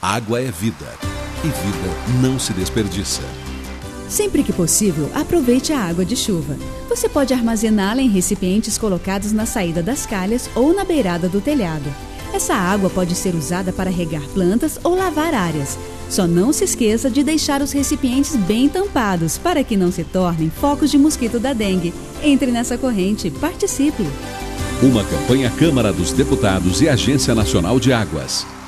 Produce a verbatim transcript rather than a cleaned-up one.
Água é vida, e vida não se desperdiça. Sempre que possível, aproveite a água de chuva. Você pode armazená-la em recipientes colocados na saída das calhas ou na beirada do telhado. Essa água pode ser usada para regar plantas ou lavar áreas. Só não se esqueça de deixar os recipientes bem tampados para que não se tornem focos de mosquito da dengue. Entre nessa corrente, participe! Uma campanha Câmara dos Deputados e Agência Nacional de Águas.